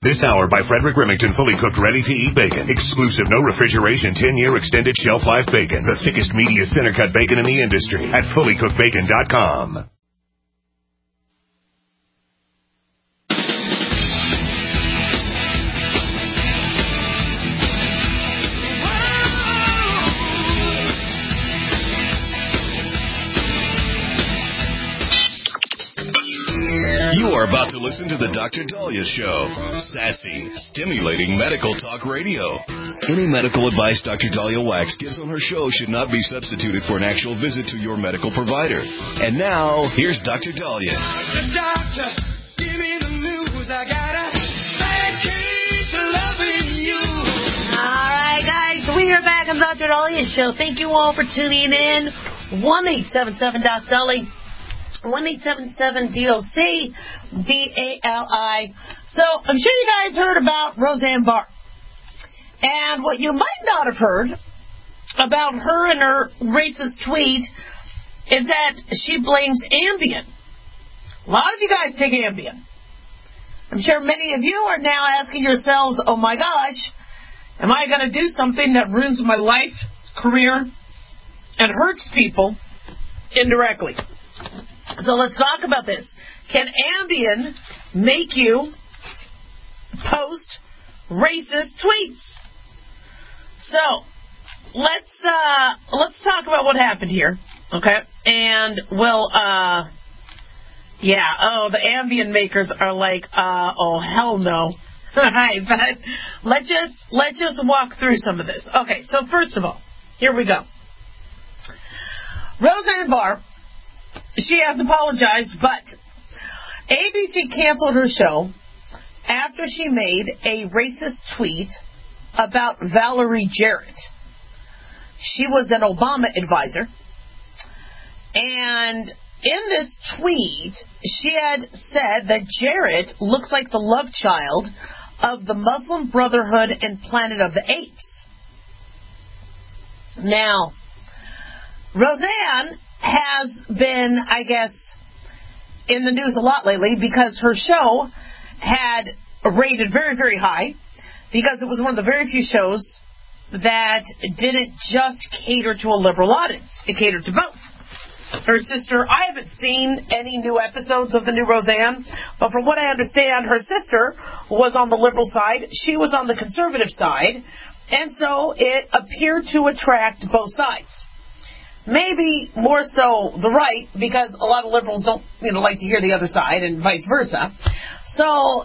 This hour by Frederick Remington, fully cooked, ready-to-eat bacon. Exclusive, no refrigeration, 10-year extended shelf life bacon. The thickest, meatiest center-cut bacon in the industry at fullycookedbacon.com. You are about to listen to the Dr. Dahlia Show. Sassy, stimulating medical talk radio. Any medical advice Dr. Dahlia Wax gives on her show should not be substituted for an actual visit to your medical provider. And now, here's Dr. Dahlia. Doctor, give me the news. I gotta keep loving you. All right, guys, we are back on Dr. Dahlia Show. Thank you all for tuning in. 1-877-DOC-DALI. 1-877-DOC-DALI. So, I'm sure you guys heard about Roseanne Barr. And what you might not have heard about her and her racist tweet is that she blames Ambien. A lot of you guys take Ambien. I'm sure many of you are now asking yourselves, oh my gosh, am I going to do something that ruins my life, career, and hurts people indirectly? So let's talk about this. Can Ambien make you post racist tweets? So let's talk about what happened here, okay? And we'll the Ambien makers are like, oh hell no. All right, but let's just walk through some of this. Okay, so first of all, here we go. Roseanne Barr. She has apologized, but ABC canceled her show after she made a racist tweet about Valerie Jarrett. She was an Obama advisor, and in this tweet, she had said that Jarrett looks like the love child of the Muslim Brotherhood and Planet of the Apes. Now, Roseanne has been, I guess, in the news a lot lately because her show had rated very, very high because it was one of the very few shows that didn't just cater to a liberal audience. It catered to both. Her sister, I haven't seen any new episodes of the new Roseanne, but from what I understand, her sister was on the liberal side. She was on the conservative side, and so it appeared to attract both sides. Maybe more so the right, because a lot of liberals don't, like to hear the other side, and vice versa. So,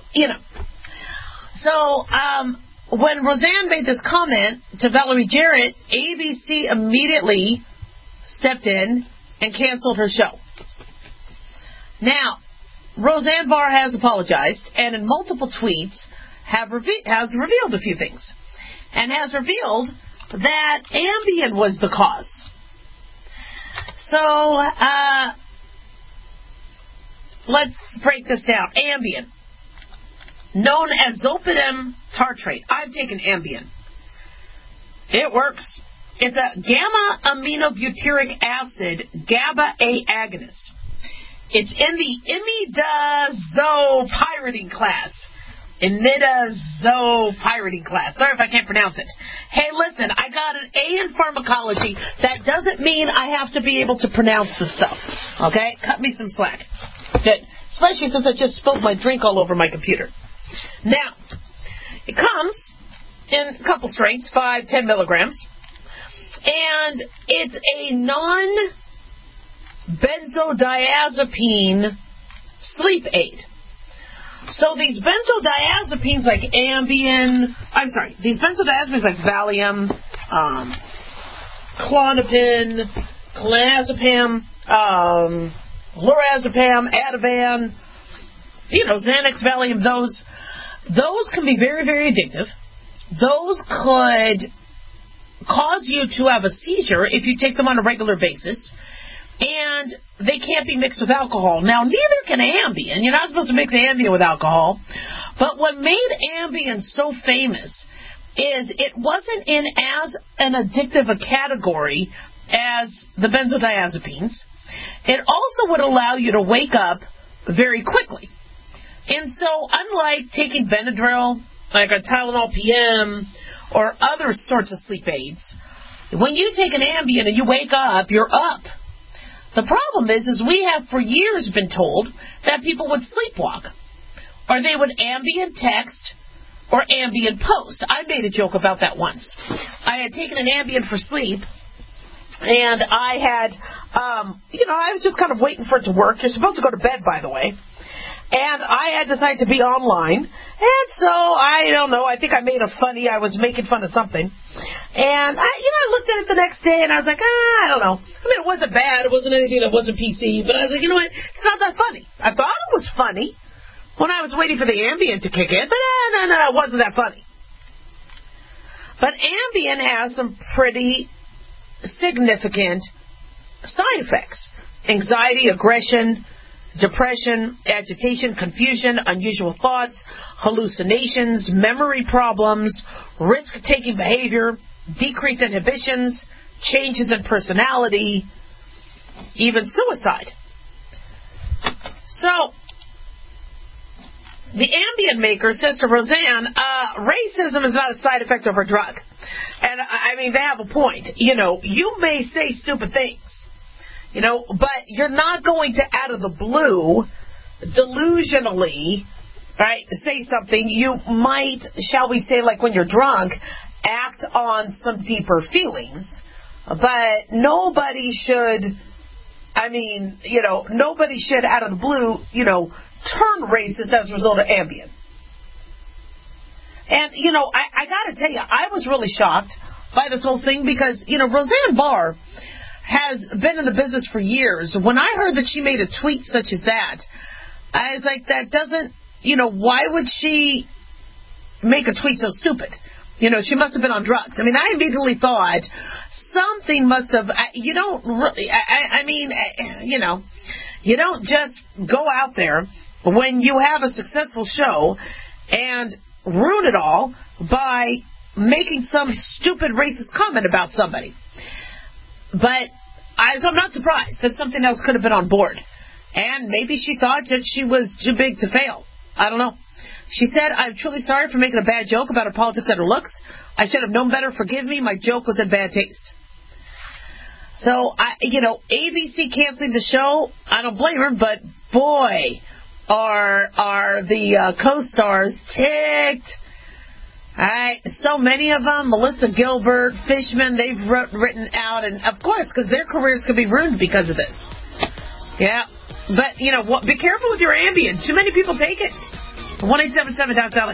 when Roseanne made this comment to Valerie Jarrett, ABC immediately stepped in and canceled her show. Now, Roseanne Barr has apologized, and in multiple tweets has revealed a few things, and has revealed that Ambien was the cause. So, let's break this down. Ambien, known as zolpidem tartrate. I've taken Ambien. It works. It's a gamma-aminobutyric acid GABA-A agonist. It's in the imidazopyridine class. Imidazopyridine class. Sorry if I can't pronounce it. Hey, listen, I got an A in pharmacology. That doesn't mean I have to be able to pronounce the stuff. Okay? Cut me some slack. Good. Especially since I just spilled my drink all over my computer. Now, it comes in a couple strengths, 5, 10 milligrams. And it's a non-benzodiazepine sleep aid. So these benzodiazepines like these benzodiazepines like Valium, Klonopin, clonazepam, lorazepam, Ativan, Xanax, Valium, those can be very, very addictive. Those could cause you to have a seizure if you take them on a regular basis. And they can't be mixed with alcohol. Now, neither can Ambien. You're not supposed to mix Ambien with alcohol. But what made Ambien so famous is it wasn't in as an addictive a category as the benzodiazepines. It also would allow you to wake up very quickly. And so, unlike taking Benadryl, like a Tylenol PM, or other sorts of sleep aids, when you take an Ambien and you wake up, you're up. The problem is we have for years been told that people would sleepwalk, or they would Ambien text, or Ambien post. I made a joke about that once. I had taken an Ambien for sleep, and I had, I was just kind of waiting for it to work. You're supposed to go to bed, by the way. And I had decided to be online. And so, I don't know, I think I was making fun of something. And I looked at it the next day, and I was like, I don't know. I mean, it wasn't bad. It wasn't anything that wasn't PC. But I was like, you know what? It's not that funny. I thought it was funny when I was waiting for the Ambien to kick in. But no, it wasn't that funny. But Ambien has some pretty significant side effects. Anxiety, aggression, depression, agitation, confusion, unusual thoughts, hallucinations, memory problems, risk-taking behavior, decreased inhibitions, changes in personality, even suicide. So, the Ambien maker says to Roseanne, racism is not a side effect of her drug. And, I mean, they have a point. You may say stupid things, but you're not going to, out of the blue, delusionally, right, say something. You might, shall we say, like when you're drunk, act on some deeper feelings. But nobody should, nobody should, out of the blue, turn racist as a result of Ambien. And, I got to tell you, I was really shocked by this whole thing because, Roseanne Barr has been in the business for years. When I heard that she made a tweet such as that, I was like, that doesn't, why would she make a tweet so stupid? She must have been on drugs. I mean, I immediately thought something must have, you don't just go out there when you have a successful show and ruin it all by making some stupid racist comment about somebody. But so I'm not surprised that something else could have been on board. And maybe she thought that she was too big to fail. I don't know. She said, I'm truly sorry for making a bad joke about her politics and her looks. I should have known better. Forgive me. My joke was in bad taste. So, ABC canceling the show, I don't blame her, but boy, are the co-stars ticked. All right, so many of them, Melissa Gilbert, Fishman, they've written out, and of course, because their careers could be ruined because of this. Yeah, but, be careful with your Ambien. Too many people take it. 1-877-DOC-DOLLY.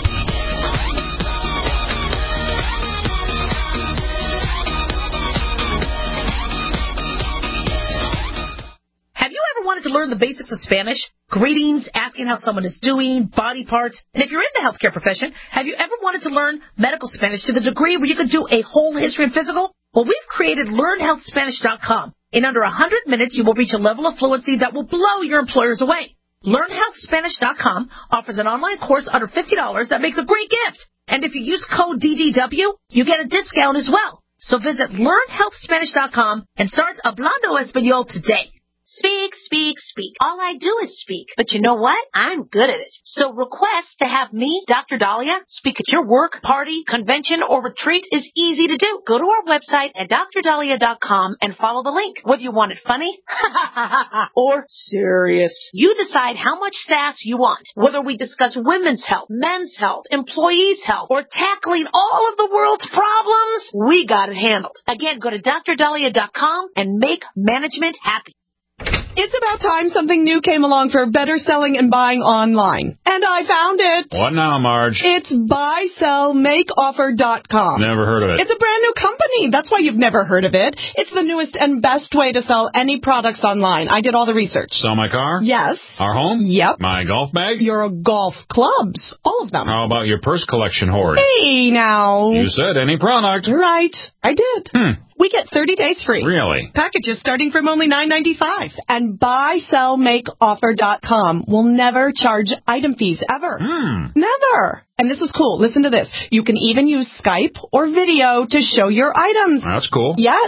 Have you ever wanted to learn the basics of Spanish? Greetings, asking how someone is doing, body parts. And if you're in the healthcare profession, have you ever wanted to learn medical Spanish to the degree where you could do a whole history and physical? Well, we've created LearnHealthSpanish.com. In under 100 minutes, you will reach a level of fluency that will blow your employers away. LearnHealthSpanish.com offers an online course under $50 that makes a great gift. And if you use code DDW, you get a discount as well. So visit LearnHealthSpanish.com and start Hablando Español today. Speak, speak, speak. All I do is speak. But you know what? I'm good at it. So request to have me, Dr. Dahlia, speak at your work, party, convention, or retreat is easy to do. Go to our website at drdahlia.com and follow the link. Whether you want it funny or serious, you decide how much sass you want. Whether we discuss women's health, men's health, employees' health, or tackling all of the world's problems, we got it handled. Again, go to drdahlia.com and make management happy. It's about time something new came along for better selling and buying online. And I found it. What now, Marge? It's buysellmakeoffer.com. Never heard of it. It's a brand new company. That's why you've never heard of it. It's the newest and best way to sell any products online. I did all the research. Sell my car? Yes. Our home? Yep. My golf bag? Your golf clubs. All of them. How about your purse collection hoard? Hey, now. You said any product. You're right. I did. We get 30 days free. Really? Packages starting from only $9.95. And buysellmakeoffer.com will never charge item fees ever. Never. And this is cool. Listen to this. You can even use Skype or video to show your items. That's cool. Yes.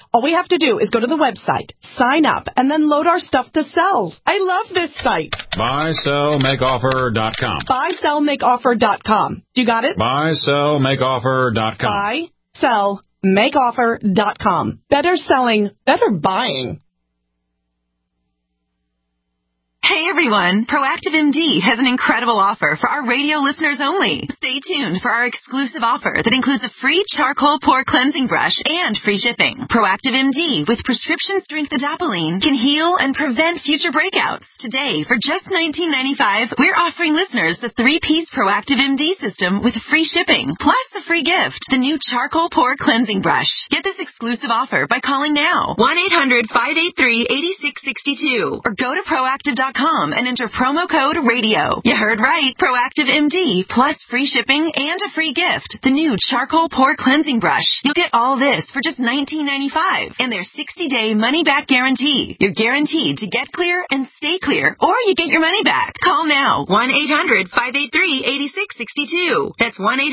All we have to do is go to the website, sign up, and then load our stuff to sell. I love this site. BuySellMakeOffer.com. BuySellMakeOffer.com. You got it? BuySellMakeOffer.com. BuySellMakeOffer.com. Better selling, better buying. Hey everyone, Proactive MD has an incredible offer for our radio listeners only. Stay tuned for our exclusive offer that includes a free charcoal pore cleansing brush and free shipping. Proactive MD with prescription strength adapalene can heal and prevent future breakouts. Today, for just $19.95, we're offering listeners the 3-piece Proactive MD system with free shipping, plus a free gift, the new charcoal pore cleansing brush. Get this exclusive offer by calling now, 1-800-583-8662, or go to Proactive.com and enter promo code RADIO. You heard right. Proactive MD plus free shipping and a free gift. The new charcoal pore cleansing brush. You'll get all this for just $19.95 and their 60-day money-back guarantee. You're guaranteed to get clear and stay clear, or you get your money back. Call now. 1-800-583-8662. That's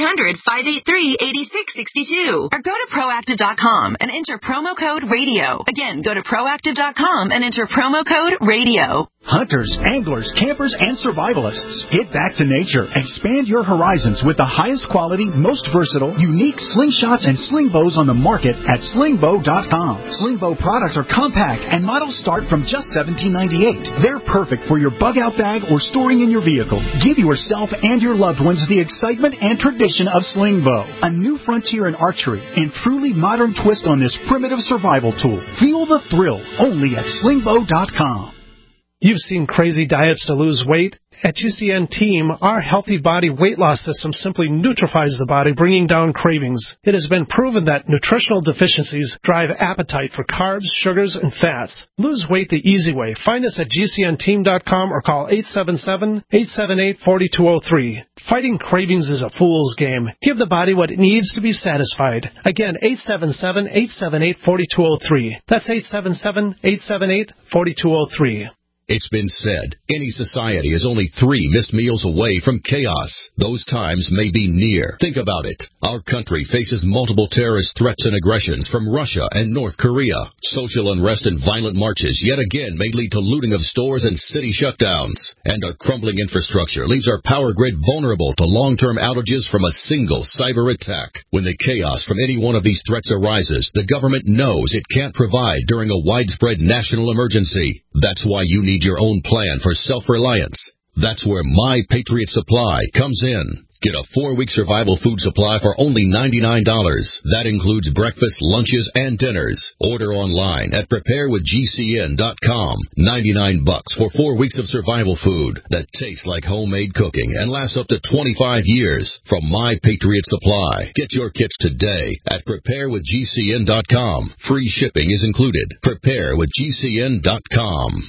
1-800-583-8662. Or go to Proactive.com and enter promo code RADIO. Again, go to Proactive.com and enter promo code RADIO. Hunters, anglers, campers, and survivalists. Get back to nature. Expand your horizons with the highest quality, most versatile, unique slingshots and sling bows on the market at slingbow.com. Slingbow products are compact and models start from just $17.98. They're perfect for your bug-out bag or storing in your vehicle. Give yourself and your loved ones the excitement and tradition of Slingbow, a new frontier in archery and truly modern twist on this primitive survival tool. Feel the thrill only at slingbow.com. You've seen crazy diets to lose weight. At GCN Team, our healthy body weight loss system simply neutralizes the body, bringing down cravings. It has been proven that nutritional deficiencies drive appetite for carbs, sugars, and fats. Lose weight the easy way. Find us at GCNteam.com or call 877-878-4203. Fighting cravings is a fool's game. Give the body what it needs to be satisfied. Again, 877-878-4203. That's 877-878-4203. It's been said, any society is only 3 missed meals away from chaos. Those times may be near. Think about it. Our country faces multiple terrorist threats and aggressions from Russia and North Korea. Social unrest and violent marches yet again may lead to looting of stores and city shutdowns. And our crumbling infrastructure leaves our power grid vulnerable to long-term outages from a single cyber attack. When the chaos from any one of these threats arises, the government knows it can't provide during a widespread national emergency. That's why you need your own plan for self-reliance. That's where My Patriot Supply comes in. Get a 4-week survival food supply for only $99. That includes breakfast, lunches, and dinners. Order online at preparewithgcn.com. $99 for 4 weeks of survival food that tastes like homemade cooking and lasts up to 25 years from My Patriot Supply. Get your kits today at preparewithgcn.com. Free shipping is included. Preparewithgcn.com.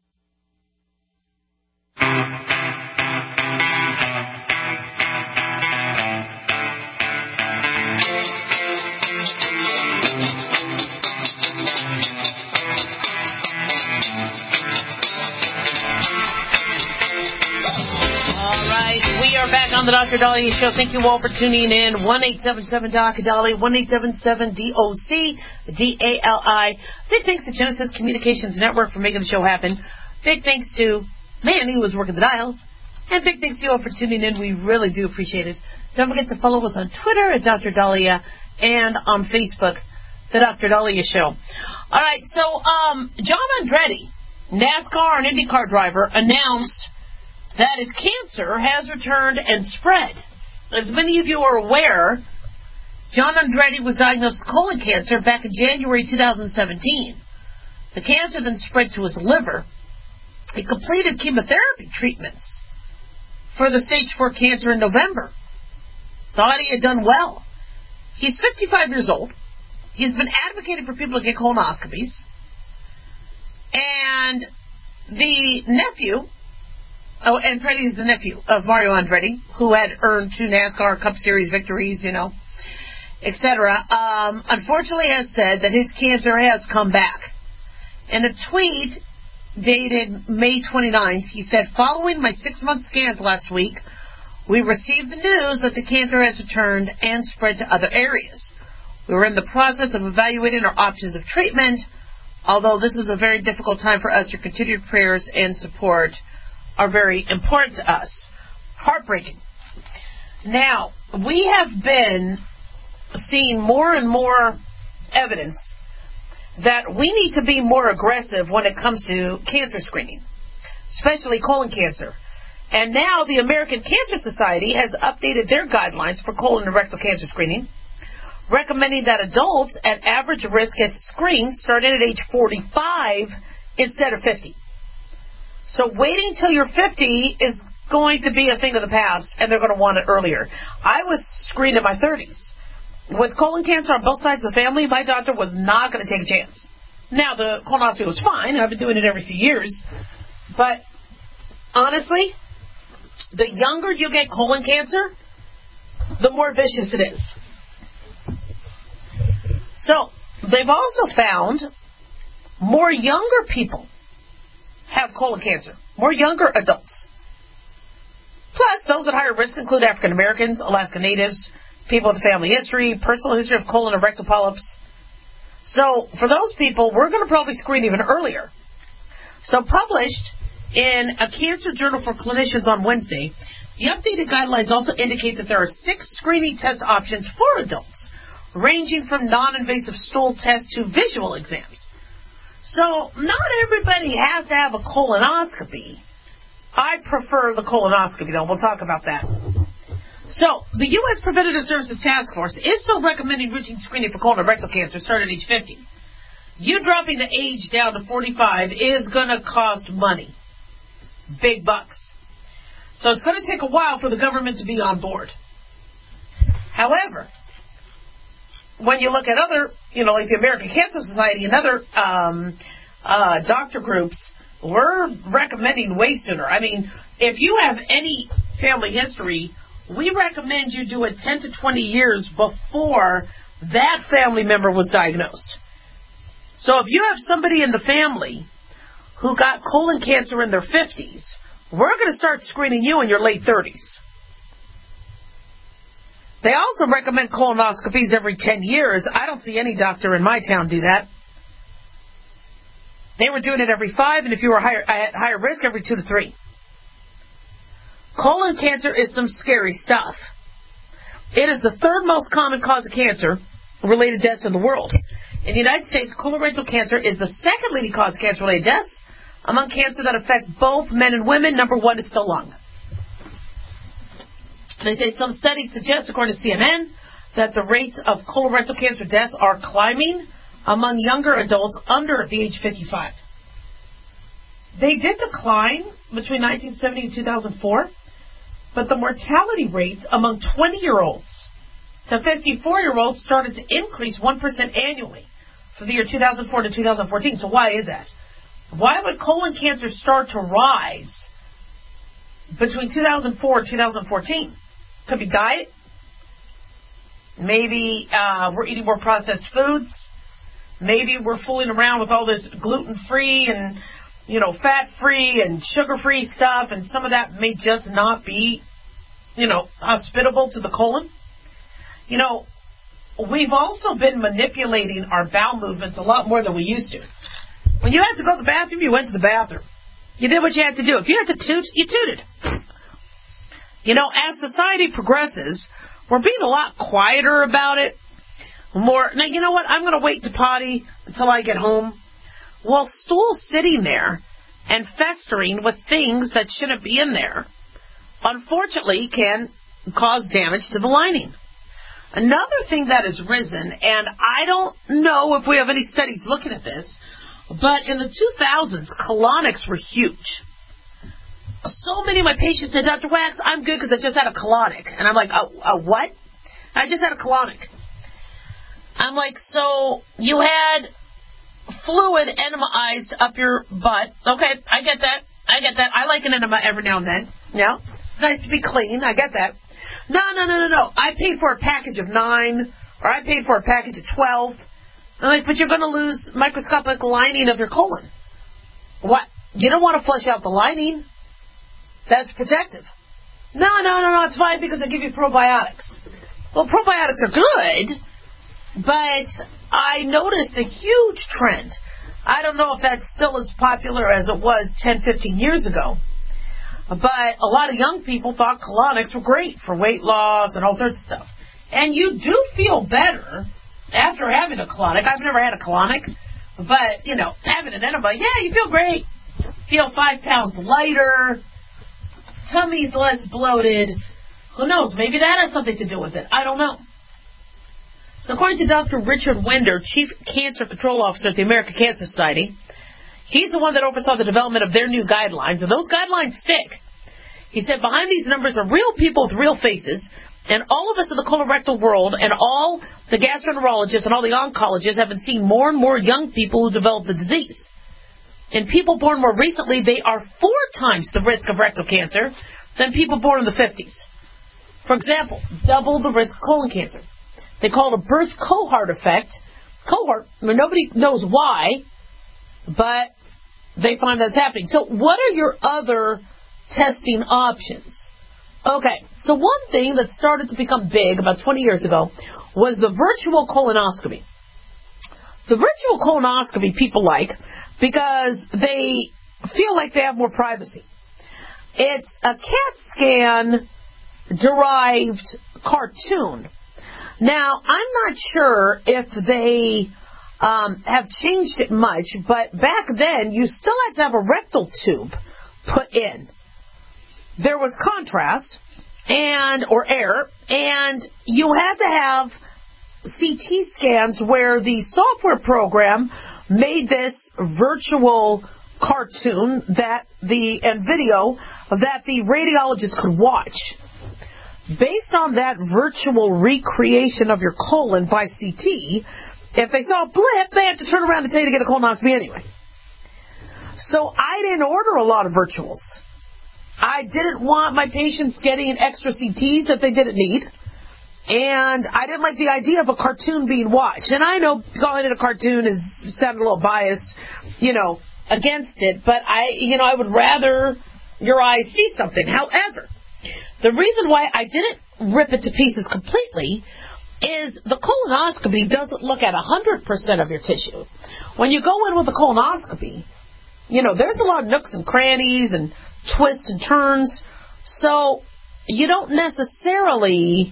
Back on the Dr. Dahlia Show. Thank you all for tuning in. 1-877-DOC-DALI, 1-877-DOC-DALI. Big thanks to Genesis Communications Network for making the show happen. Big thanks to Manny, who was working the dials. And big thanks to you all for tuning in. We really do appreciate it. Don't forget to follow us on Twitter at Dr. Dahlia and on Facebook, the Dr. Dahlia Show. All right, so John Andretti, NASCAR and IndyCar driver, announced that his cancer has returned and spread. As many of you are aware, John Andretti was diagnosed with colon cancer back in January 2017. The cancer then spread to his liver. He completed chemotherapy treatments for the stage 4 cancer in November. Thought he had done well. He's 55 years old. He's been advocating for people to get colonoscopies. And the nephew, Andretti is the nephew of Mario Andretti, who had earned 2 NASCAR Cup Series victories, etc. Unfortunately has said that his cancer has come back. In a tweet dated May 29th, he said, following my 6-month scans last week, we received the news that the cancer has returned and spread to other areas. We were in the process of evaluating our options of treatment. Although this is a very difficult time for us, your continued prayers and support are very important to us. Heartbreaking. Now, we have been seeing more and more evidence that we need to be more aggressive when it comes to cancer screening, especially colon cancer. And now the American Cancer Society has updated their guidelines for colon and rectal cancer screening, recommending that adults at average risk get screened starting at age 45 instead of 50. So waiting till you're 50 is going to be a thing of the past, and they're going to want it earlier. I was screened in my 30s. With colon cancer on both sides of the family, my doctor was not going to take a chance. Now, the colonoscopy was fine. I've been doing it every few years. But honestly, the younger you get colon cancer, the more vicious it is. So, they've also found more younger people have colon cancer, more younger adults. Plus, those at higher risk include African Americans, Alaska Natives, people with family history, personal history of colon and rectal polyps. So, for those people, we're going to probably screen even earlier. So, published in a Cancer Journal for Clinicians on Wednesday, the updated guidelines also indicate that there are 6 screening test options for adults, ranging from non-invasive stool tests to visual exams. So, not everybody has to have a colonoscopy. I prefer the colonoscopy, though. We'll talk about that. So, the U.S. Preventative Services Task Force is still recommending routine screening for colon and rectal cancer starting at age 50. You dropping the age down to 45 is going to cost money. Big bucks. So, it's going to take a while for the government to be on board. However, when you look at other, like the American Cancer Society and other doctor groups, we're recommending way sooner. I mean, if you have any family history, we recommend you do it 10 to 20 years before that family member was diagnosed. So if you have somebody in the family who got colon cancer in their 50s, we're going to start screening you in your late 30s. They also recommend colonoscopies every 10 years. I don't see any doctor in my town do that. They were doing it every 5, and if you were at higher risk, every 2 to 3. Colon cancer is some scary stuff. It is the 3rd most common cause of cancer-related deaths in the world. In the United States, colorectal cancer is the 2nd leading cause of cancer-related deaths. Among cancer that affect both men and women, number 1 is still lung. They say some studies suggest, according to CNN, that the rates of colorectal cancer deaths are climbing among younger adults under the age 55. They did decline between 1970 and 2004, but the mortality rates among 20-year-olds to 54-year-olds started to increase 1% annually for the year 2004 to 2014. So why is that? Why would colon cancer start to rise between 2004 and 2014? Could be diet. Maybe we're eating more processed foods. Maybe we're fooling around with all this gluten-free and, fat-free and sugar-free stuff, and some of that may just not be, hospitable to the colon. We've also been manipulating our bowel movements a lot more than we used to. When you had to go to the bathroom, you went to the bathroom. You did what you had to do. If you had to toot, you tooted. As society progresses, we're being a lot quieter about it. Now, you know what? I'm going to wait to potty until I get home. Well, stool sitting there and festering with things that shouldn't be in there, unfortunately, can cause damage to the lining. Another thing that has risen, and I don't know if we have any studies looking at this, but in the 2000s, colonics were huge. So many of my patients said, Dr. Wax, I'm good because I just had a colonic. And I'm like, what? I just had a colonic. I'm like, so you had fluid enemized up your butt. Okay, I get that. I like an enema every now and then. Yeah, it's nice to be clean. I get that. No. I paid for a package of 9, or I paid for a package of 12. I'm like, but you're going to lose microscopic lining of your colon. What? You don't want to flush out the lining. That's protective. No, it's fine because I give you probiotics. Well, probiotics are good, But I noticed a huge trend. I don't know if that's still as popular as it was 10, 15 years ago. But a lot of young people thought colonics were great for weight loss and all sorts of stuff. And you do feel better after having a colonic. I've never had a colonic, but, you know, having an enema, yeah, you feel great. Feel 5 pounds lighter. Tummy's less bloated. Who knows? Maybe that has something to do with it. I don't know. So according to Dr. Richard Winder, Chief Cancer Control Officer at the American Cancer Society, he's the one that oversaw the development of their new guidelines, and those guidelines stick. He said behind these numbers are real people with real faces, and all of us in the colorectal world and all the gastroenterologists and all the oncologists have been seeing more and more young people who develop the disease. In people born more recently, they are 4 times the risk of rectal cancer than people born in the 50s. For example, double the risk of colon cancer. They call it a birth cohort effect. Cohort, I mean, nobody knows why, but they find that's happening. So what are your other testing options? Okay, so one thing that started to become big about 20 years ago was the virtual colonoscopy. The virtual colonoscopy people like because they feel like they have more privacy. It's a CAT scan derived cartoon. Now, I'm not sure if they have changed it much, but back then you still had to have a rectal tube put in. There was contrast or air, and you had to have CT scans where the software program made this virtual cartoon and video that the radiologist could watch. Based on that virtual recreation of your colon by CT, if they saw a blip, they had to turn around and tell you to get a colonoscopy anyway. So I didn't order a lot of virtuals. I didn't want my patients getting extra CTs that they didn't need. And I didn't like the idea of a cartoon being watched. And I know calling it a cartoon sounded a little biased, against it. But I would rather your eyes see something. However, the reason why I didn't rip it to pieces completely is the colonoscopy doesn't look at 100% of your tissue. When you go in with a colonoscopy, there's a lot of nooks and crannies and twists and turns. So you don't necessarily,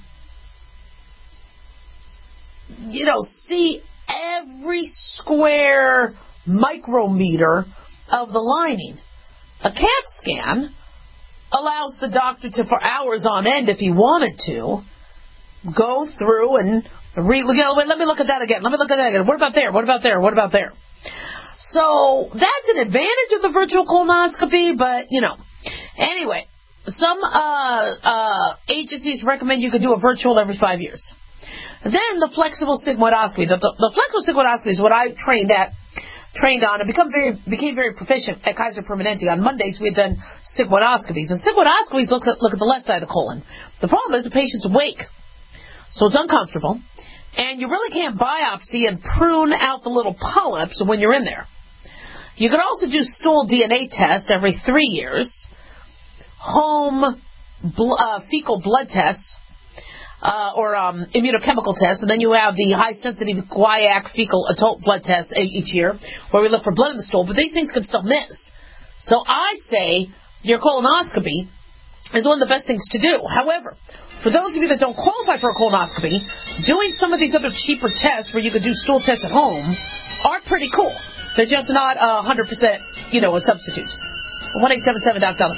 see every square micrometer of the lining. A CAT scan allows the doctor to, for hours on end, if he wanted to, go through and let me look at that again. Let me look at that again. What about there? What about there? What about there? So that's an advantage of the virtual colonoscopy, but, Anyway, some agencies recommend you could do a virtual every 5 years. Then the flexible sigmoidoscopy. The flexible sigmoidoscopy is what I trained on and became very proficient at Kaiser Permanente. On Mondays, we had done sigmoidoscopies. And sigmoidoscopies look at the left side of the colon. The problem is the patient's awake, so it's uncomfortable, and you really can't biopsy and prune out the little polyps when you're in there. You could also do stool DNA tests every 3 years, home fecal blood tests, or immunochemical tests, and then you have the high-sensitive guaiac fecal adult blood tests each year, where we look for blood in the stool, but these things can still miss. So I say your colonoscopy is one of the best things to do. However, for those of you that don't qualify for a colonoscopy, doing some of these other cheaper tests where you could do stool tests at home are pretty cool. They're just not 100%, a substitute. 1-877-DOC-SALAD.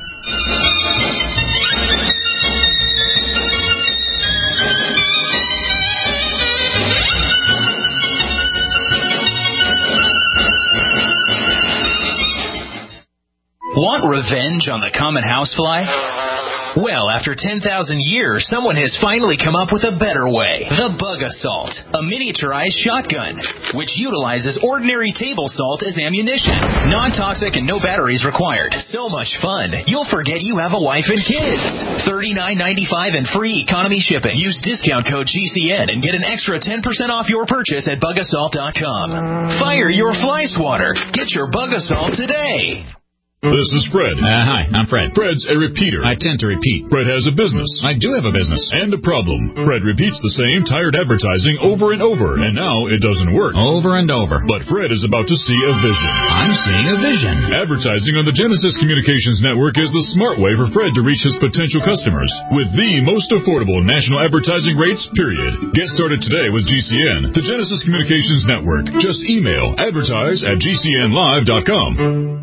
Want revenge on the common housefly? Well, after 10,000 years, someone has finally come up with a better way. The Bug Assault, a miniaturized shotgun, which utilizes ordinary table salt as ammunition. Non-toxic and no batteries required. So much fun, you'll forget you have a wife and kids. $39.95 and free economy shipping. Use discount code GCN and get an extra 10% off your purchase at bugassault.com. Fire your fly swatter. Get your Bug Assault today. This is Fred. Hi, I'm Fred. Fred's a repeater. I tend to repeat. Fred has a business. I do have a business. And a problem. Fred repeats the same tired advertising over and over, and now it doesn't work. Over and over. But Fred is about to see a vision. I'm seeing a vision. Advertising on the Genesis Communications Network is the smart way for Fred to reach his potential customers with the most affordable national advertising rates, period. Get started today with GCN, the Genesis Communications Network. Just email advertise@gcnlive.com.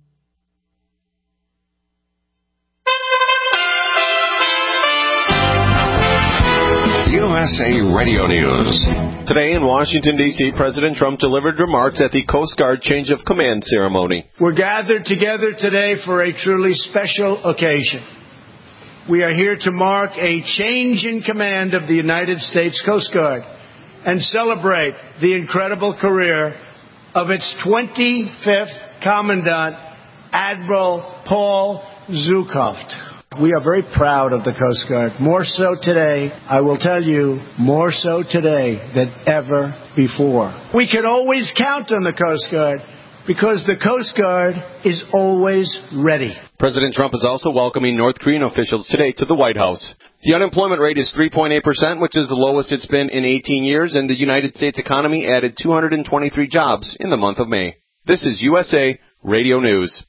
USA Radio News. Today in Washington, D.C., President Trump delivered remarks at the Coast Guard change of command ceremony. We're gathered together today for a truly special occasion. We are here to mark a change in command of the United States Coast Guard and celebrate the incredible career of its 25th Commandant, Admiral Paul Zukhoft. We are very proud of the Coast Guard. More so today, I will tell you, more so today than ever before. We can always count on the Coast Guard because the Coast Guard is always ready. President Trump is also welcoming North Korean officials today to the White House. The unemployment rate is 3.8%, which is the lowest it's been in 18 years, and the United States economy added 223 jobs in the month of May. This is USA Radio News.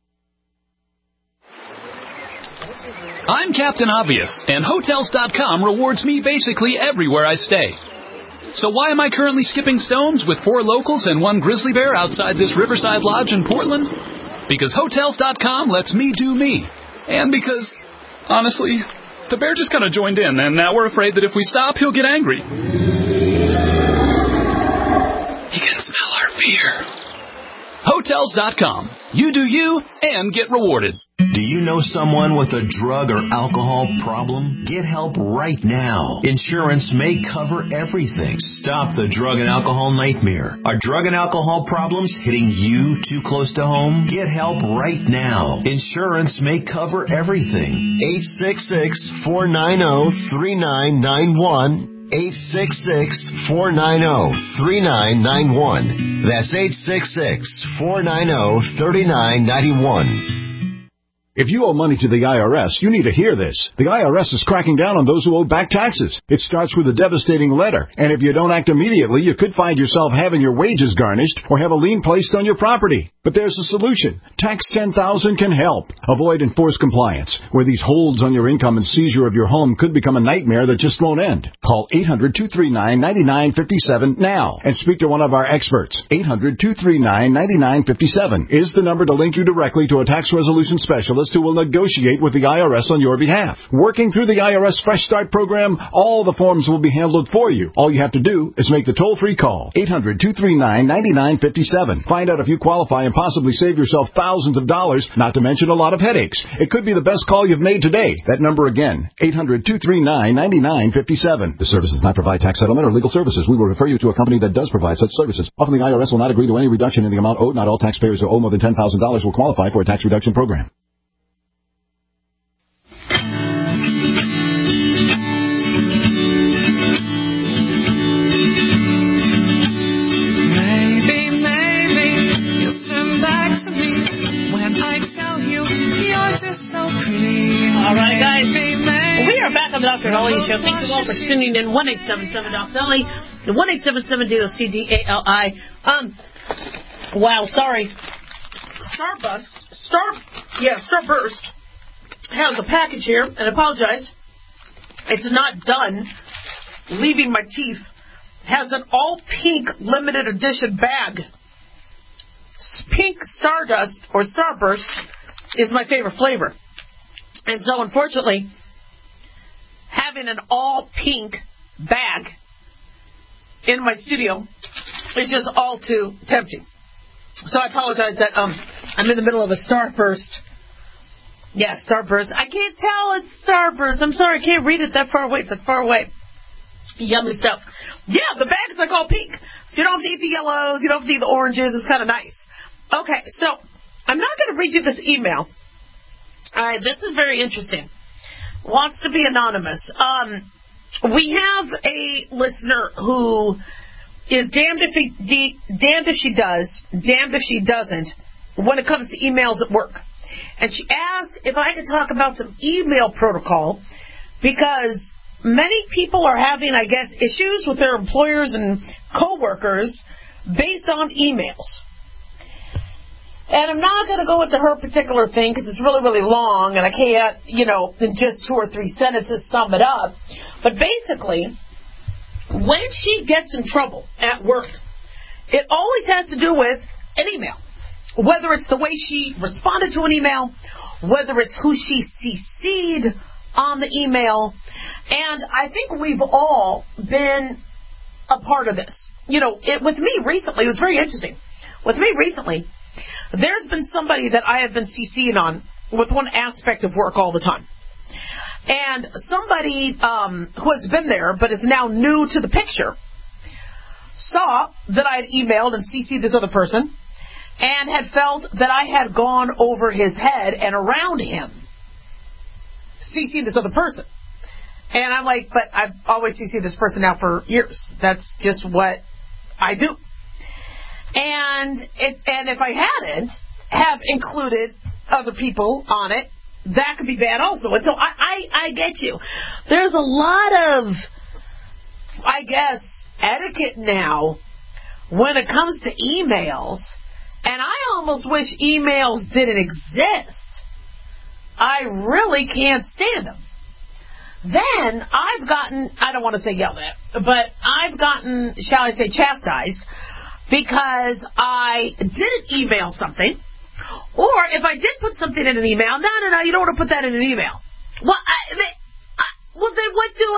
I'm Captain Obvious, and Hotels.com rewards me basically everywhere I stay. So why am I currently skipping stones with 4 locals and 1 grizzly bear outside this Riverside Lodge in Portland? Because Hotels.com lets me do me. And because, honestly, the bear just kind of joined in, and now we're afraid that if we stop, he'll get angry. He can smell our fear. Hotels.com. You do you, and get rewarded. Do you know someone with a drug or alcohol problem? Get help right now. Insurance may cover everything. Stop the drug and alcohol nightmare. Are drug and alcohol problems hitting you too close to home? Get help right now. Insurance may cover everything. 866-490-3991. 866-490-3991. That's 866-490-3991. If you owe money to the IRS, you need to hear this. The IRS is cracking down on those who owe back taxes. It starts with a devastating letter, and if you don't act immediately, you could find yourself having your wages garnished or have a lien placed on your property. But there's a solution. Tax 10,000 can help. Avoid enforced compliance, where these holds on your income and seizure of your home could become a nightmare that just won't end. Call 800-239-9957 now and speak to one of our experts. 800-239-9957 is the number to link you directly to a tax resolution specialist who will negotiate with the IRS on your behalf. Working through the IRS Fresh Start program, all the forms will be handled for you. All you have to do is make the toll-free call. 800-239-9957. Find out if you qualify and possibly save yourself thousands of dollars, not to mention a lot of headaches. It could be the best call you've made today. That number again, 800-239-9957. The service does not provide tax settlement or legal services. We will refer you to a company that does provide such services. Often the IRS will not agree to any reduction in the amount owed. Not all taxpayers who owe more than $10,000 will qualify for a tax reduction program. All right, guys. We are back on the Dr. Dolly Show. Thank you all for tuning in. 1-877-DOC-DOLLY. 1-877-DOC-DALI. Wow, sorry. Starburst has a package here, and I apologize. It's not done. Leaving my teeth. Has an all-pink limited edition bag. Pink Stardust or Starburst is my favorite flavor. And so, unfortunately, having an all-pink bag in my studio is just all too tempting. So I apologize that I'm in the middle of a Starburst. Yeah, Starburst. I can't tell it's Starburst. I'm sorry, I can't read it that far away. It's like far away. Yummy stuff. Yeah, the bag is like all pink. So you don't have to eat the yellows. You don't have to eat the oranges. It's kind of nice. Okay, so I'm not going to read you this email. All right, this is very interesting. Wants to be anonymous. We have a listener who is damned if she does, damned if she doesn't when it comes to emails at work. And she asked if I could talk about some email protocol because many people are having, I guess, issues with their employers and coworkers based on emails. And I'm not going to go into her particular thing because it's really, really long and I can't, in just 2 or 3 sentences sum it up. But basically, when she gets in trouble at work, it always has to do with an email. Whether it's the way she responded to an email, whether it's who she CC'd on the email. And I think we've all been a part of this. With me recently, it was very interesting. With me recently, there's been somebody that I have been CC'd on with one aspect of work all the time. And somebody who has been there but is now new to the picture saw that I had emailed and CC'd this other person and had felt that I had gone over his head and around him, CC'd this other person. And I'm like, but I've always CC'd this person now for years. That's just what I do. And if I hadn't have included other people on it, that could be bad also. And so I get you. There's a lot of, I guess, etiquette now when it comes to emails. And I almost wish emails didn't exist. I really can't stand them. Then I've gotten, I don't want to say yelled at, but I've gotten, shall I say, chastised because I didn't email something, or if I did put something in an email, no, you don't want to put that in an email. Well, well then what do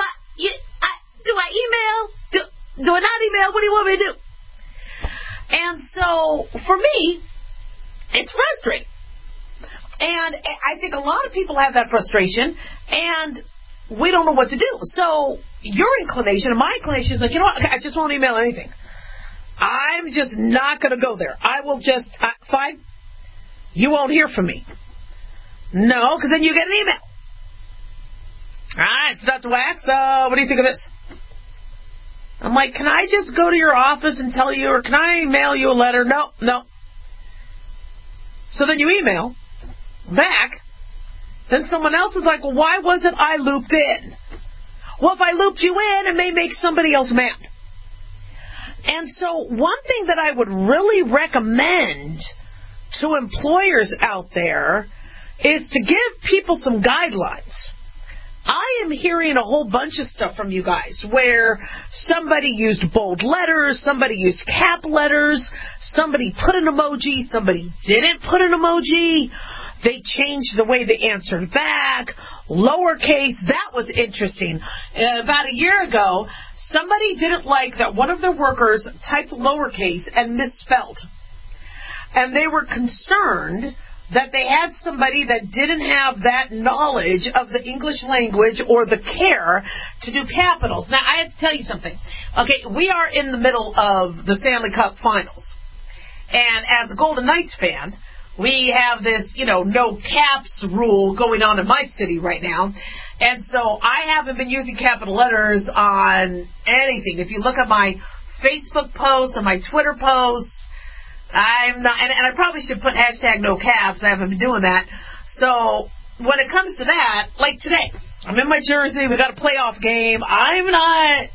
I email? Do I not email? What do you want me to do? And so, for me, it's frustrating. And I think a lot of people have that frustration, and we don't know what to do. So, your inclination and my inclination is like, you know what, I just won't email anything. I'm just not going to go there. I will just, fine, you won't hear from me. No, because then you get an email. All right, it's Dr. Wax, what do you think of this? I'm like, can I just go to your office and tell you, or can I mail you a letter? No. So then you email back. Then someone else is like, well, why wasn't I looped in? Well, if I looped you in, it may make somebody else mad. And so one thing that I would really recommend to employers out there is to give people some guidelines. I am hearing a whole bunch of stuff from you guys where somebody used bold letters, somebody used cap letters, somebody put an emoji, somebody didn't put an emoji. They changed the way they answered back. Lowercase, that was interesting. About a year ago, somebody didn't like that one of their workers typed lowercase and misspelled. And they were concerned that they had somebody that didn't have that knowledge of the English language or the care to do capitals. Now, I have to tell you something. Okay, we are in the middle of the Stanley Cup Finals. And as a Golden Knights fan, we have this, no caps rule going on in my city right now. And so I haven't been using capital letters on anything. If you look at my Facebook posts and my Twitter posts, I'm not, and I probably should put hashtag no caps. I haven't been doing that. So when it comes to that, like today, I'm in my jersey. We got a playoff game. I'm not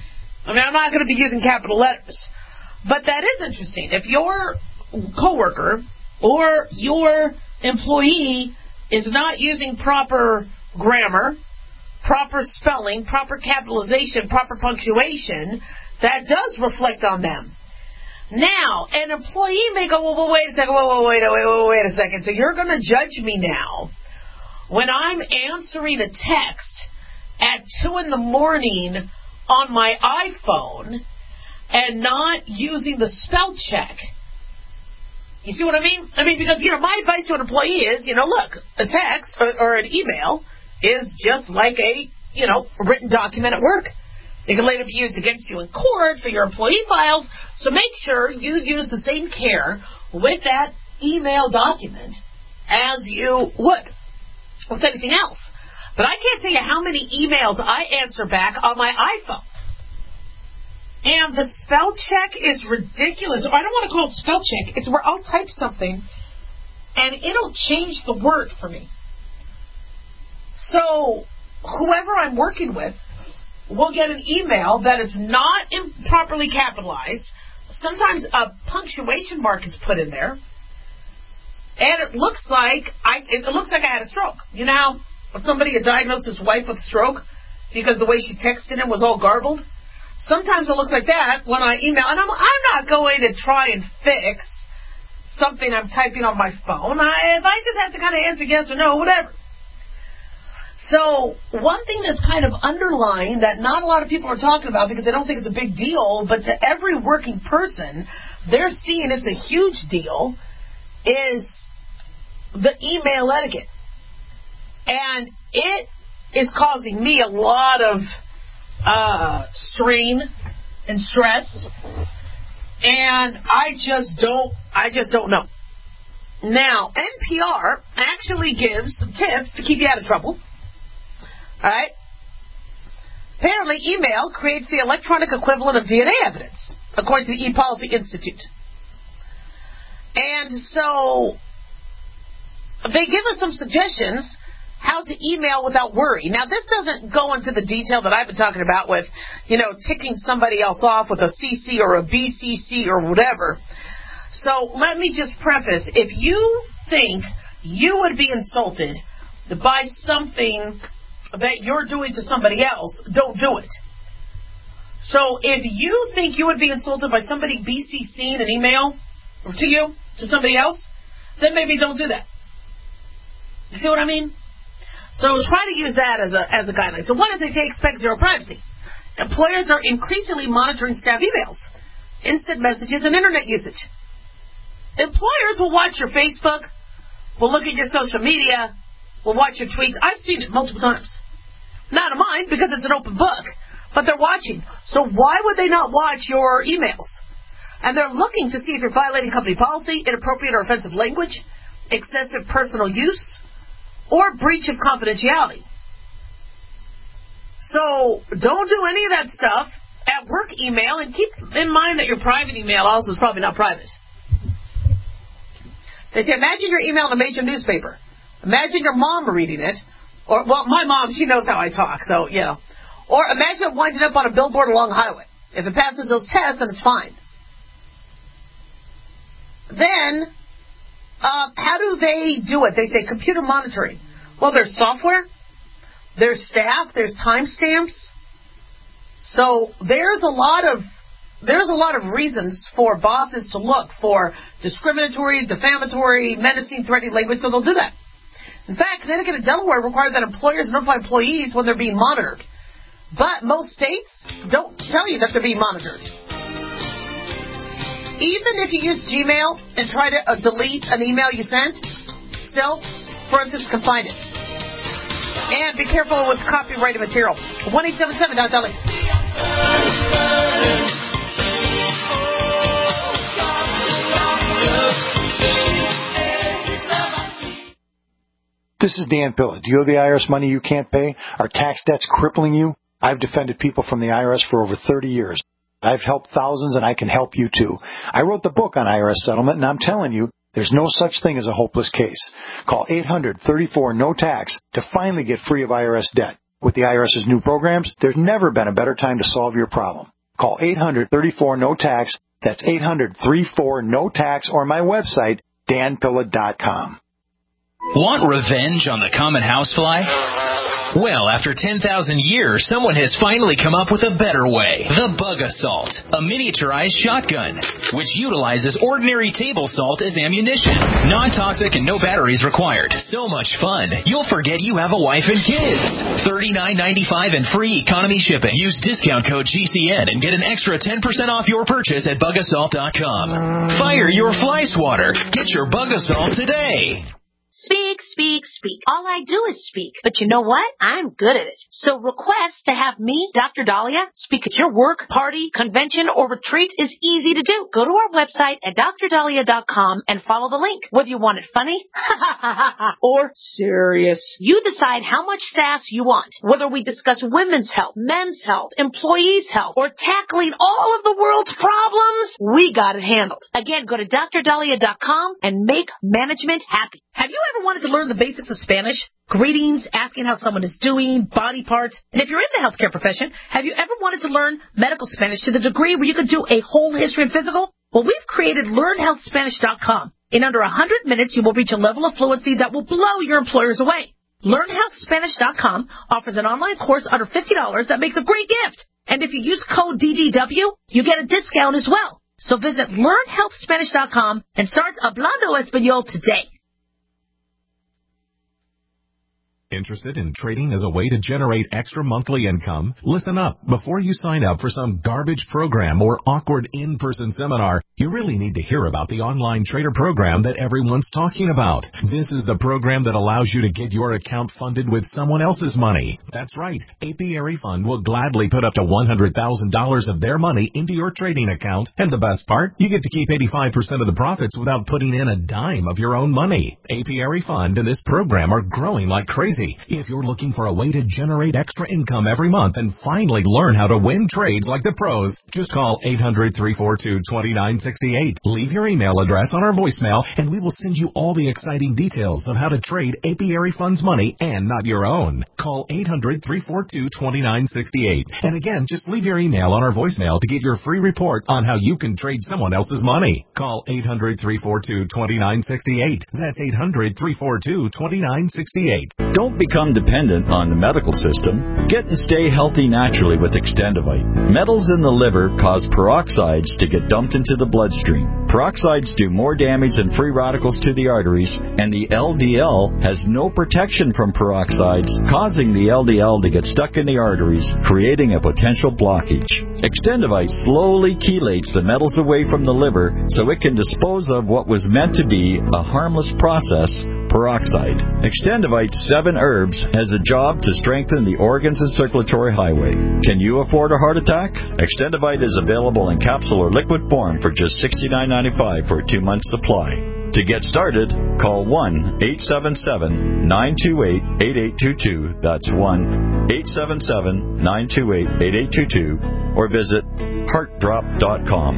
going to be using capital letters. But that is interesting. If your coworker or your employee is not using proper grammar, proper spelling, proper capitalization, proper punctuation, that does reflect on them. Now, an employee may go, well, wait a second, wait a second. So you're going to judge me now when I'm answering a text at 2 in the morning on my iPhone and not using the spell check. You see what I mean? Because, my advice to an employee is, look, a text or an email is just like a, written document at work. It can later be used against you in court for your employee files, so make sure you use the same care with that email document as you would with anything else. But I can't tell you how many emails I answer back on my iPhone. And the spell check is ridiculous. Or I don't want to call it spell check. It's where I'll type something and it'll change the word for me. So whoever I'm working with will get an email that is not improperly capitalized. Sometimes a punctuation mark is put in there, and it looks like I had a stroke. You know how somebody had diagnosed his wife with a stroke because the way she texted him was all garbled? Sometimes it looks like that when I email, and I'm not going to try and fix something I'm typing on my phone. If I just have to kind of answer yes or no, whatever. So one thing that's kind of underlying that not a lot of people are talking about because they don't think it's a big deal, but to every working person, they're seeing it's a huge deal, is the email etiquette. And it is causing me a lot of strain and stress, and I just don't know. Now, NPR actually gives some tips to keep you out of trouble. All right? Apparently, email creates the electronic equivalent of DNA evidence, according to the ePolicy Institute. And so, they give us some suggestions how to email without worry. Now, this doesn't go into the detail that I've been talking about with, ticking somebody else off with a CC or a BCC or whatever. So let me just preface, if you think you would be insulted by something that you're doing to somebody else, don't do it. So if you think you would be insulted by somebody BCCing an email to you, to somebody else, then maybe don't do that. You see what I mean? So try to use that as a guideline. So one is they expect zero privacy. Employers are increasingly monitoring staff emails, instant messages, and internet usage. Employers will watch your Facebook, will look at your social media, will watch your tweets. I've seen it multiple times. Not of mine, because it's an open book, but they're watching. So why would they not watch your emails? And they're looking to see if you're violating company policy, inappropriate or offensive language, excessive personal use, or breach of confidentiality. So don't do any of that stuff at work email, and keep in mind that your private email also is probably not private. They say, imagine you're emailing a major newspaper. Imagine your mom reading it. Or, well, my mom, she knows how I talk, so, Or imagine it winding up on a billboard along the highway. If it passes those tests, then it's fine. Then, how do they do it? They say computer monitoring. Well, there's software, there's staff, there's timestamps. So there's a lot of reasons for bosses to look for discriminatory, defamatory, menacing, threatening language, so they'll do that. In fact, Connecticut and Delaware require that employers notify employees when they're being monitored. But most states don't tell you that they're being monitored. Even if you use Gmail and try to delete an email you sent, still, forensics can find it. And be careful with copyrighted material. 1-877-LA. This is Dan Pilla. Do you owe the IRS money you can't pay? Are tax debts crippling you? I've defended people from the IRS for over 30 years. I've helped thousands, and I can help you too. I wrote the book on IRS settlement, and I'm telling you, there's no such thing as a hopeless case. Call 800-34-NO-TAX to finally get free of IRS debt. With the IRS's new programs, there's never been a better time to solve your problem. Call 800-34-NO-TAX. That's 800-34-NO-TAX, or my website, danpilla.com. Want revenge on the common housefly? Well, after 10,000 years, someone has finally come up with a better way. The Bug Assault, a miniaturized shotgun, which utilizes ordinary table salt as ammunition. Non-toxic and no batteries required. So much fun, you'll forget you have a wife and kids. $39.95 and free economy shipping. Use discount code GCN and get an extra 10% off your purchase at bugassault.com. Fire your fly swatter. Get your Bug Assault today. Speak, speak, speak. All I do is speak. But you know what? I'm good at it. So request to have me, Dr. Dahlia, speak at your work, party, convention, or retreat is easy to do. Go to our website at drdahlia.com and follow the link. Whether you want it funny or serious, you decide how much sass you want. Whether we discuss women's health, men's health, employees' health, or tackling all of the world's problems, we got it handled. Again, go to drdahlia.com and make management happy. Have you ever wanted to learn the basics of Spanish? Greetings, asking how someone is doing, body parts. And if you're in the healthcare profession, have you ever wanted to learn medical Spanish to the degree where you could do a whole history and physical? Well, we've created LearnHealthSpanish.com. In under 100 minutes, you will reach a level of fluency that will blow your employers away. LearnHealthSpanish.com offers an online course under $50 that makes a great gift. And if you use code DDW, you get a discount as well. So visit LearnHealthSpanish.com and start Hablando Español today. Interested in trading as a way to generate extra monthly income? Listen up. Before you sign up for some garbage program or awkward in-person seminar, you really need to hear about the online trader program that everyone's talking about. This is the program that allows you to get your account funded with someone else's money. That's right. Apiary Fund will gladly put up to $100,000 of their money into your trading account. And the best part, you get to keep 85% of the profits without putting in a dime of your own money. Apiary Fund and this program are growing like crazy. If you're looking for a way to generate extra income every month and finally learn how to win trades like the pros, just call 800-342-2968. Leave your email address on our voicemail, and we will send you all the exciting details of how to trade Apiary Fund's money and not your own. Call 800-342-2968. And again, just leave your email on our voicemail to get your free report on how you can trade someone else's money. Call 800-342-2968. That's 800-342-2968. Don't become dependent on the medical system. Get and stay healthy naturally with Extendivite. Metals in the liver cause peroxides to get dumped into the bloodstream. Peroxides do more damage than free radicals to the arteries, and the LDL has no protection from peroxides, causing the LDL to get stuck in the arteries, creating a potential blockage. Extendivite slowly chelates the metals away from the liver so it can dispose of what was meant to be a harmless process, peroxide. Extendivite's 7 herbs has a job to strengthen the organs and circulatory highway. Can you afford a heart attack? Extendivite is available in capsule or liquid form for just $69.95 for a 2-month supply. To get started, call 1-877-928-8822. That's 1-877-928-8822. Or visit heartdrop.com.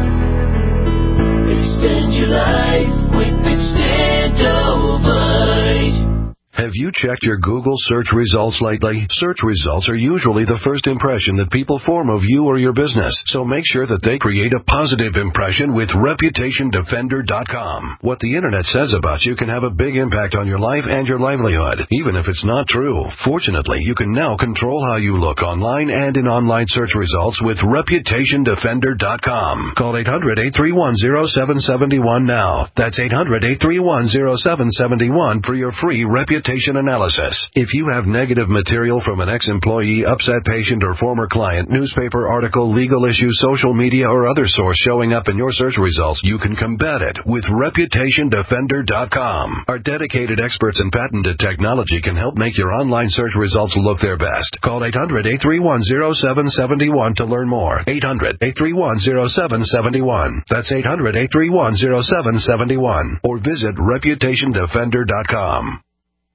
Extend your life with Extendovite. Have you checked your Google search results lately? Search results are usually the first impression that people form of you or your business, so make sure that they create a positive impression with ReputationDefender.com. What the Internet says about you can have a big impact on your life and your livelihood, even if it's not true. Fortunately, you can now control how you look online and in online search results with ReputationDefender.com. Call 800-831-0771 now. That's 800-831-0771 for your free reputation analysis. If you have negative material from an ex-employee, upset patient, or former client, newspaper article, legal issue, social media, or other source showing up in your search results, you can combat it with ReputationDefender.com. Our dedicated experts in patented technology can help make your online search results look their best. Call 800-831-0771 to learn more. 800-831-0771. That's 800-831-0771. Or visit ReputationDefender.com.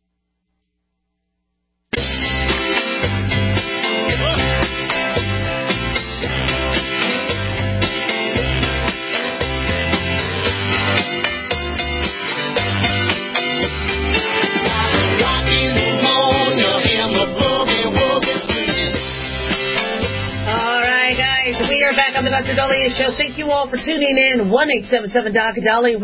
Back on the Dr. Dahlia Show. Thank you all for tuning in. 1-877-DOC-DALI,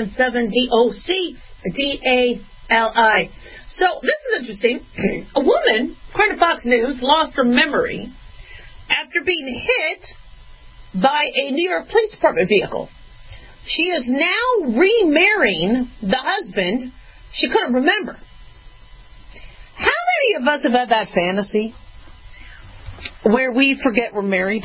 1-877-DOC-DALI. So, this is interesting. A woman, according to Fox News, lost her memory after being hit by a New York Police Department vehicle. She is now remarrying the husband she couldn't remember. How many of us have had that fantasy where we forget we're married?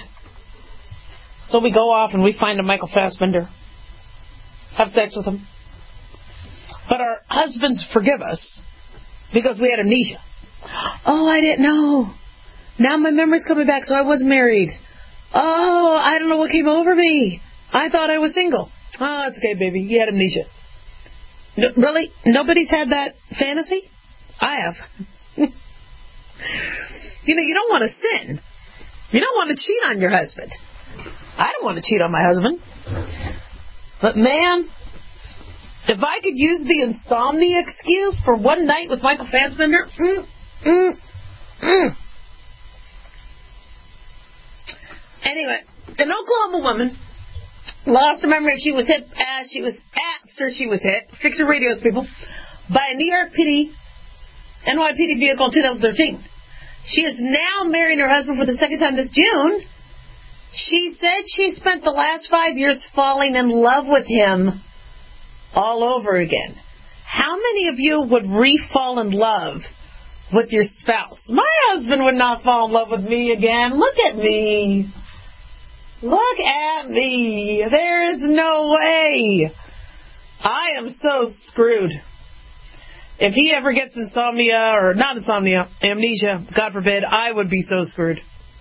So we go off and we find a Michael Fassbender, have sex with him, but our husbands forgive us because we had amnesia. Oh, I didn't know. Now my memory's coming back, so I was married. Oh, I don't know what came over me. I thought I was single. Oh, it's okay, baby. You had amnesia. No, really? Nobody's had that fantasy? I have. You don't want to sin. You don't want to cheat on your husband. I don't want to cheat on my husband. But man, if I could use the insomnia excuse for one night with Michael Fassbender, Anyway, an Oklahoma woman lost her memory. She was hit after she was hit. Fix your radios, people. By a New York NYPD vehicle in 2013. She is now marrying her husband for the second time this June. She said she spent the last 5 years falling in love with him all over again. How many of you would re-fall in love with your spouse? My husband would not fall in love with me again. Look at me. Look at me. There is no way. I am so screwed. If he ever gets insomnia, or not insomnia, amnesia, God forbid, I would be so screwed.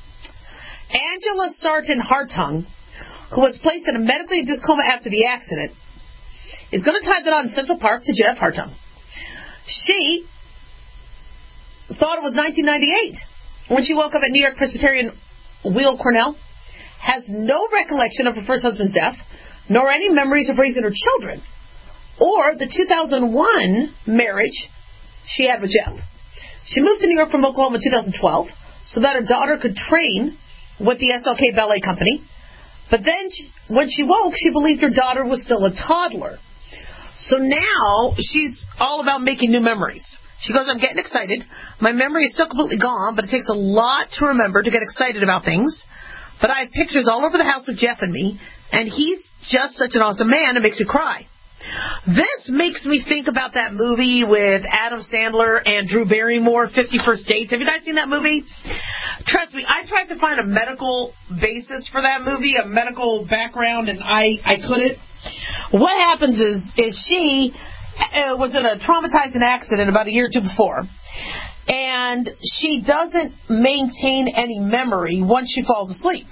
Angela Sarton Hartung, who was placed in a medically induced coma after the accident, is going to tie that on Central Park to Jeff Hartung. She thought it was 1998 when she woke up at New York Presbyterian Weill Cornell, has no recollection of her first husband's death, nor any memories of raising her children, or the 2001 marriage she had with Jeff. She moved to New York from Oklahoma in 2012 so that her daughter could train with the SLK Ballet Company. But then when she woke, she believed her daughter was still a toddler. So now she's all about making new memories. She goes, I'm getting excited. My memory is still completely gone, but it takes a lot to remember to get excited about things. But I have pictures all over the house of Jeff and me, and he's just such an awesome man, it makes me cry. This makes me think about that movie with Adam Sandler and Drew Barrymore, 50 First Dates. Have you guys seen that movie? Trust me, I tried to find a medical basis for that movie, a medical background, and I couldn't. What happens is she was in a traumatizing accident about a year or two before, and she doesn't maintain any memory once she falls asleep.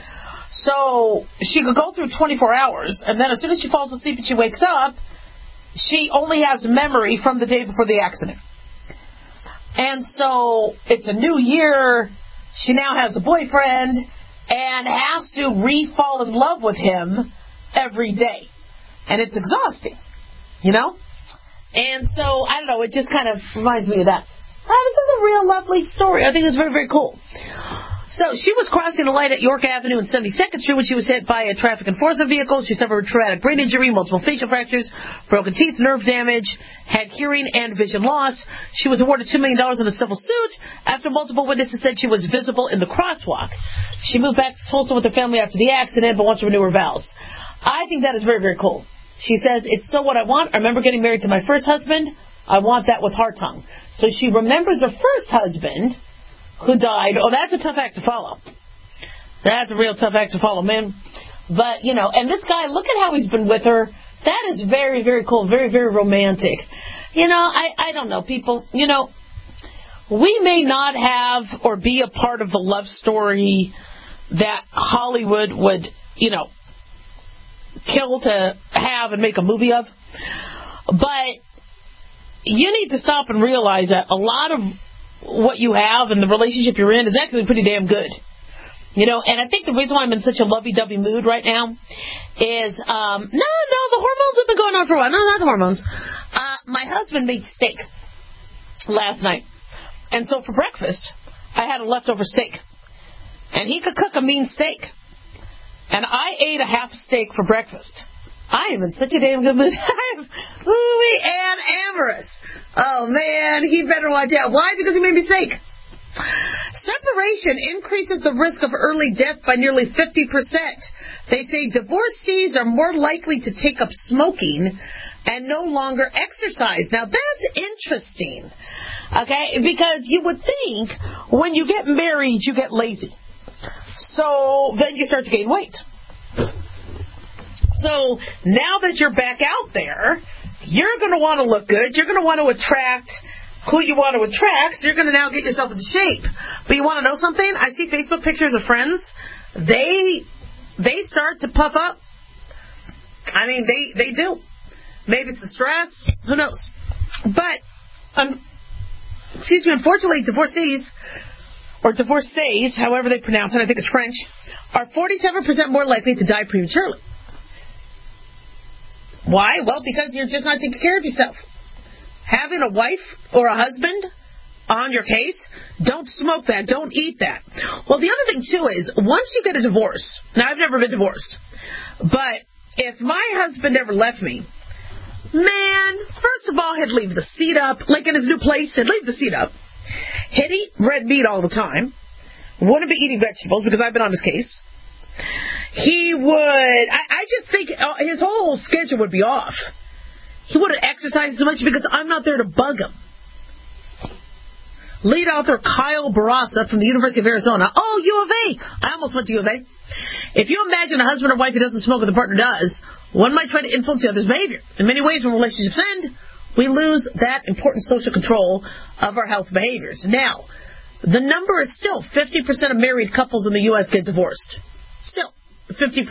So she could go through 24 hours, and then as soon as she falls asleep and she wakes up, she only has memory from the day before the accident. And so it's a new year. She now has a boyfriend and has to re-fall in love with him every day. And it's exhausting, you know? And so, I don't know, it just kind of reminds me of that. This is a real lovely story. I think it's very, very cool. So she was crossing a light at York Avenue and 72nd Street when she was hit by a traffic enforcement vehicle. She suffered traumatic brain injury, multiple facial fractures, broken teeth, nerve damage, had hearing and vision loss. She was awarded $2 million in a civil suit after multiple witnesses said she was visible in the crosswalk. She moved back to Tulsa with her family after the accident, but wants to renew her vows. I think that is very, very cool. She says, it's so what I want. I remember getting married to my first husband. I want that with Hartung. So she remembers her first husband who died. Oh, that's a tough act to follow. That's a real tough act to follow, man. But, you know, and this guy, look at how he's been with her. That is very, very cool. Very, very romantic. You know, I don't know, people. You know, we may not have or be a part of the love story that Hollywood would, you know, kill to have and make a movie of. But you need to stop and realize that a lot of what you have and the relationship you're in is actually pretty damn good. You know, and I think the reason why I'm in such a lovey-dovey mood right now is, the hormones have been going on for a while. No, not the hormones. My husband made steak last night. And so for breakfast, I had a leftover steak. And he could cook a mean steak. And I ate a half steak for breakfast. I am in such a damn good mood. I'm ooey and amorous. Oh, man, he better watch out. Why? Because he made me steak. Separation increases the risk of early death by nearly 50%. They say divorcees are more likely to take up smoking and no longer exercise. Now, that's interesting, okay? Because you would think when you get married, you get lazy. So then you start to gain weight. So now that you're back out there, you're going to want to look good. You're going to want to attract who you want to attract, so you're going to now get yourself into shape. But you want to know something? I see Facebook pictures of friends. They start to puff up. I mean, they do. Maybe it's the stress. Who knows? But, unfortunately, divorcees, however they pronounce it, I think it's French, are 47% more likely to die prematurely. Why? Well, because you're just not taking care of yourself. Having a wife or a husband on your case, don't smoke that, don't eat that. Well, the other thing, too, is once you get a divorce, now I've never been divorced, but if my husband ever left me, man, first of all, he'd leave the seat up, like in his new place, he'd leave the seat up. He'd eat red meat all the time, wouldn't be eating vegetables because I've been on his case. He would, I just think his whole schedule would be off. He wouldn't exercise as much because I'm not there to bug him. Lead author Kyle Barasa from the University of Arizona. Oh, U of A. I almost went to U of A. If you imagine a husband or wife who doesn't smoke and the partner does, one might try to influence the other's behavior. In many ways, when relationships end, we lose that important social control of our health behaviors. Now, the number is still 50% of married couples in the U.S. get divorced. Still, 50%.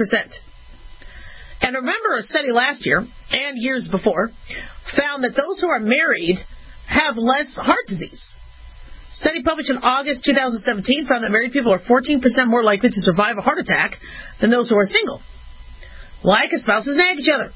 And remember a study last year, and years before, found that those who are married have less heart disease. Study published in August 2017 found that married people are 14% more likely to survive a heart attack than those who are single. Why? Because spouses nag each other.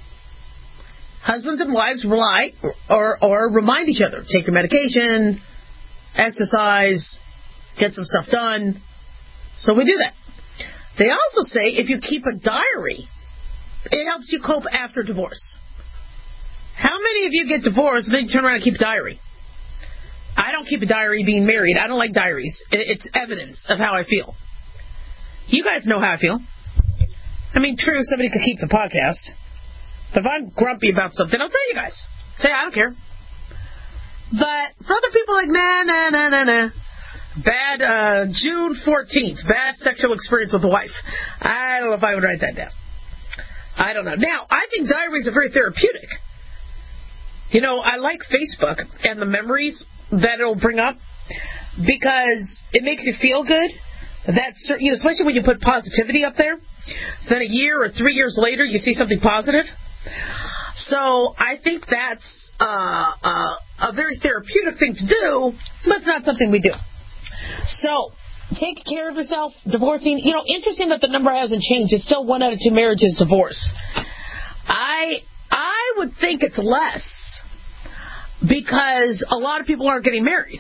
Husbands and wives rely or remind each other. Take your medication, exercise, get some stuff done. So we do that. They also say if you keep a diary, it helps you cope after divorce. How many of you get divorced and then you turn around and keep a diary? I don't keep a diary being married. I don't like diaries. It's evidence of how I feel. You guys know how I feel. I mean, true, somebody could keep the podcast. But if I'm grumpy about something, I'll tell you guys. Say, I don't care. But for other people, like, nah. Bad, June 14th, bad sexual experience with the wife. I don't know if I would write that down. I don't know. Now, I think diaries are very therapeutic. You know, I like Facebook and the memories that it'll bring up because it makes you feel good. That's, you know, especially when you put positivity up there. So then a year or 3 years later, you see something positive. So I think that's a very therapeutic thing to do, but it's not something we do. So take care of yourself. Divorcing, you know, interesting that the number hasn't changed. It's still 1 out of 2 marriages divorce. I would think it's less because a lot of people aren't getting married.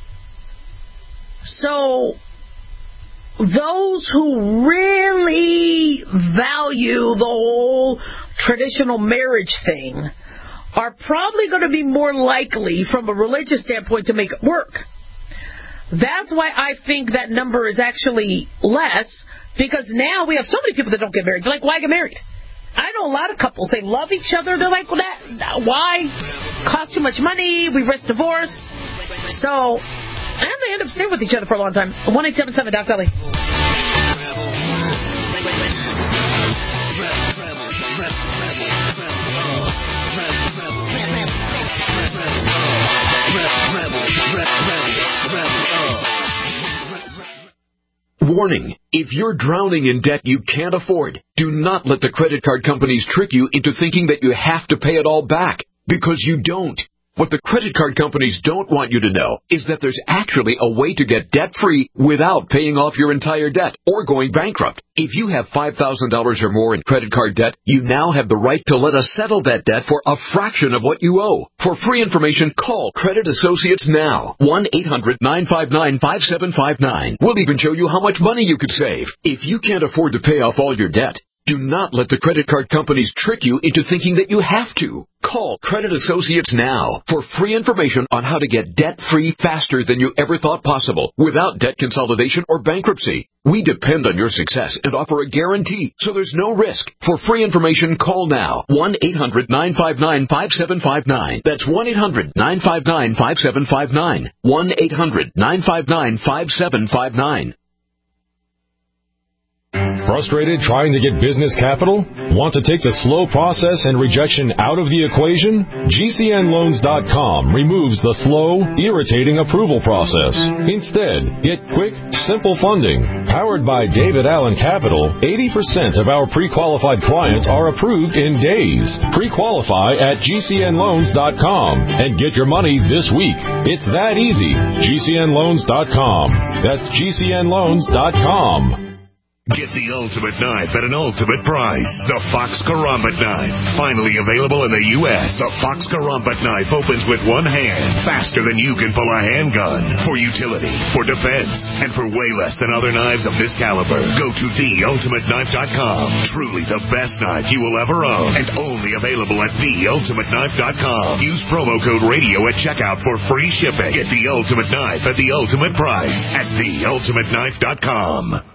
So those who really value the whole traditional marriage thing are probably going to be more likely from a religious standpoint to make it work. That's why I think that number is actually less, because now we have so many people that don't get married. They're like, why get married? I know a lot of couples, they love each other. They're like, well, why? Cost too much money. We risk divorce. So, and they end up staying with each other for a long time. 1-877 Doc Belly. Warning, if you're drowning in debt you can't afford, do not let the credit card companies trick you into thinking that you have to pay it all back, because you don't. What the credit card companies don't want you to know is that there's actually a way to get debt-free without paying off your entire debt or going bankrupt. If you have $5,000 or more in credit card debt, you now have the right to let us settle that debt for a fraction of what you owe. For free information, call Credit Associates now. 1-800-959-5759. We'll even show you how much money you could save. If you can't afford to pay off all your debt, do not let the credit card companies trick you into thinking that you have to. Call Credit Associates now for free information on how to get debt-free faster than you ever thought possible without debt consolidation or bankruptcy. We depend on your success and offer a guarantee, so there's no risk. For free information, call now. 1-800-959-5759. That's 1-800-959-5759. 1-800-959-5759. Frustrated trying to get business capital? Want to take the slow process and rejection out of the equation? GCNLoans.com removes the slow, irritating approval process. Instead, get quick, simple funding. Powered by David Allen Capital, 80% of our pre-qualified clients are approved in days. Pre-qualify at GCNLoans.com and get your money this week. It's that easy. GCNLoans.com. That's GCNLoans.com. Get the ultimate knife at an ultimate price. The Fox Karambit knife. Finally available in the U.S. The Fox Karambit knife opens with one hand, faster than you can pull a handgun. For utility, for defense, and for way less than other knives of this caliber. Go to TheUltimateKnife.com. Truly the best knife you will ever own. And only available at TheUltimateKnife.com. Use promo code RADIO at checkout for free shipping. Get the ultimate knife at the ultimate price at TheUltimateKnife.com.